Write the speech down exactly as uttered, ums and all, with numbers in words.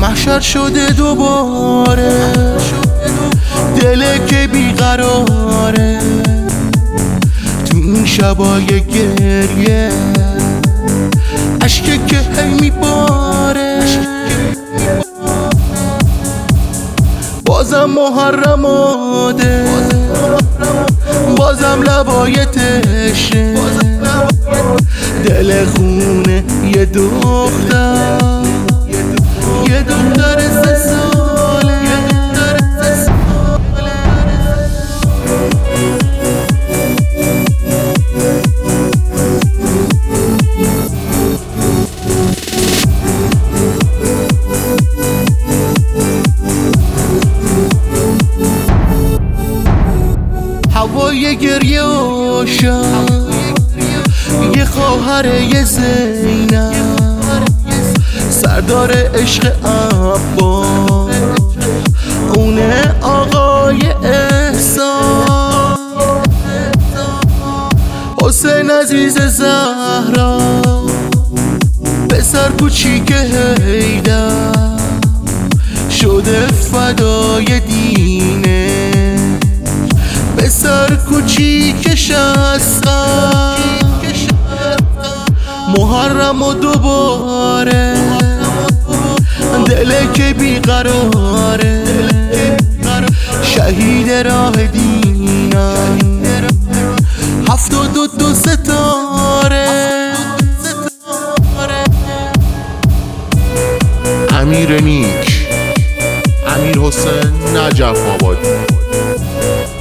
محشر شده دوباره، دل که بیقراره تو این شبای گریه، عشقی که هی میباره. بازم محرم آده، بازم لبای تشه، دل خونه یه دختر، یه دختر سه ساله. هوای گریه و شب، یه خواهر یه زینب، سردار عشق عباس، اونه آقای احسان، حسین عزیز زهرا، پسر کوچیک حیدر شده فدای دینه، پسر کوچیکش اسقر محرم و دوباره، دل که بیقراره شهید راه دینم، هفتاد و دو ستاره. امیر نیک، امیر حسین نجف آبادی.